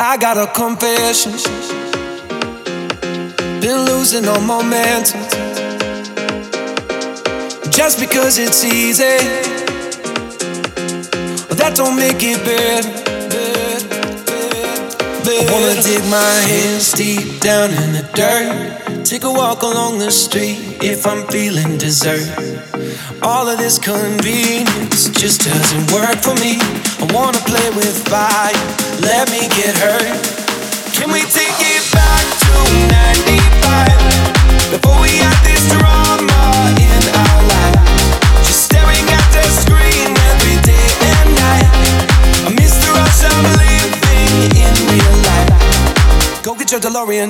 I got a confession. Been losing all momentum. Just because it's easy, that don't make it better. I wanna dig my hands deep down in the dirt. Take a walk along the street if I'm feeling dessert. All of this convenience just doesn't work for me. I wanna play with fire, let me get hurt. Can we take it back to 95? Before we had this drama in our life, just staring at the screen every day and night. I miss the rush of living in real life. Go get your DeLorean.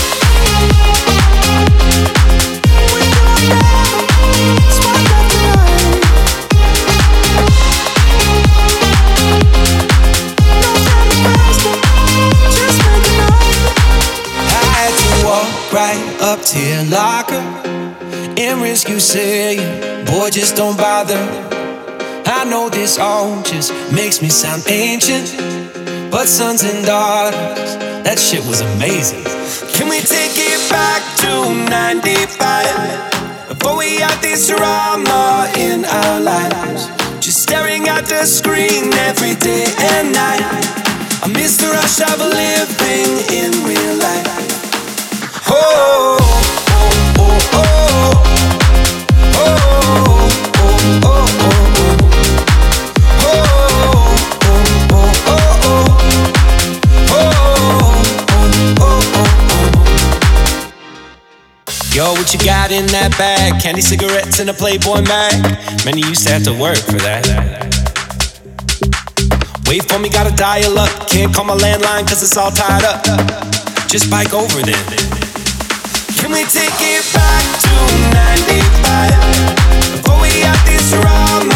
Right up to your locker and risk you saying, boy, just don't bother. I know this all just makes me sound ancient, but sons and daughters, that shit was amazing. Can we take it back to 95? Before we had this drama in our lives, just staring at the screen every day and night. I miss the rush of living in real life. Oh, oh, oh, oh, oh, oh, oh, oh. Yo, what you got in that bag? Candy, cigarettes, and a Playboy mag. Man, you used to have to work for that. Wait for me, gotta dial up. Can't call my landline cause it's all tied up. Just bike over then. Can we take it back to 95? Before we had this drama